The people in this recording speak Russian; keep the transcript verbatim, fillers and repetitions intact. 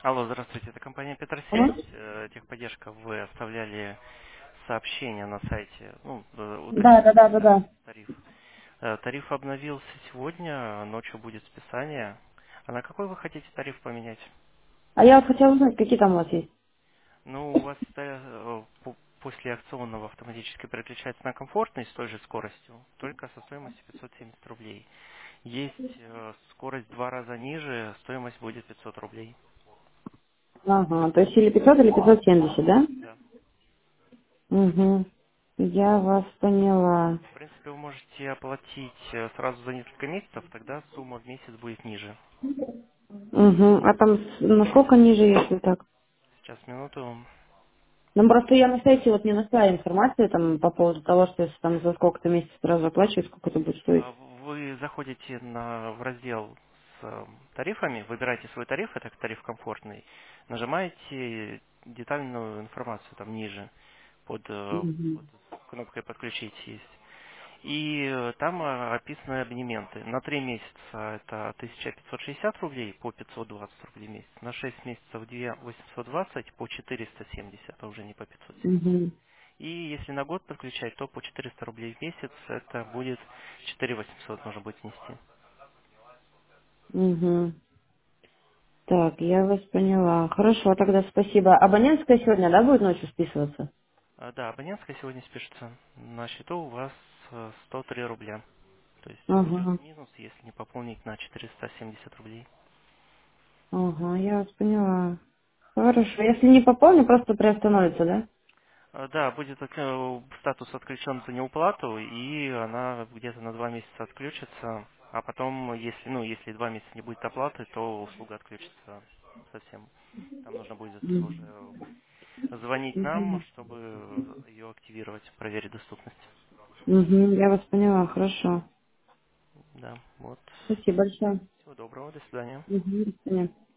Алло, здравствуйте, это компания Алло? Петросеть, э, техподдержка. Вы оставляли сообщение на сайте, ну, э, Да, да, да, уточняли, да, да, да. тариф. Э, Тариф обновился сегодня, ночью будет списание. А на какой вы хотите тариф поменять? А я вот хотела узнать, какие там у вас есть. Ну, у вас э, по- после акционного автоматически переключается на комфортный с той же скоростью, только со стоимостью пятьсот семьдесят рублей. Есть э, скорость в два раза ниже, стоимость будет пятьсот рублей. Ага, то есть или пятьсот, или пятьсот семьдесят, да? Да. Угу. Я вас поняла. В принципе, вы можете оплатить э, сразу за несколько месяцев, тогда сумма в месяц будет ниже. Угу. А там с- насколько ниже, если так? Сейчас, минуту. Ну, просто я на сайте вот не нашла информации там по поводу того, что если там за сколько-то месяцев сразу оплачивать, сколько это будет А, стоить. Вы заходите на, в раздел с э, тарифами, выбираете свой тариф, это тариф комфортный, нажимаете детальную информацию там ниже, под, э, Угу. под кнопкой «Подключить» есть. И э, там э, описаны абонементы. На три месяца это тысяча пятьсот шестьдесят рублей по пятьсот двадцать рублей в месяц. На шесть месяцев две тысячи восемьсот двадцать по четыреста семьдесят, а уже не по пятьсот семьдесят. Угу. И если на год подключать, то по четыреста рублей в месяц это будет четыре тысячи восемьсот можно будет снести. Угу. Так, я вас поняла. Хорошо, тогда спасибо. Абонентская сегодня, да, будет ночью списываться? А, да, абонентская сегодня спишется. На счету у вас э, сто три рубля. То есть Ага. плюс-минус, если не пополнить на четыреста семьдесят рублей. Ага, я вас поняла. Хорошо. Если не пополню, просто приостановится, да? А, Да, будет отк- статус отключен за неуплату, и она где-то на два месяца отключится. А потом, если, ну, если два месяца не будет оплаты, то услуга отключится совсем. Там нужно будет уже звонить нам, Мгм. чтобы ее активировать, проверить доступность. Мгм, я вас поняла, хорошо. Да, вот. Спасибо большое. Всего доброго, до свидания. Мгм, до свидания.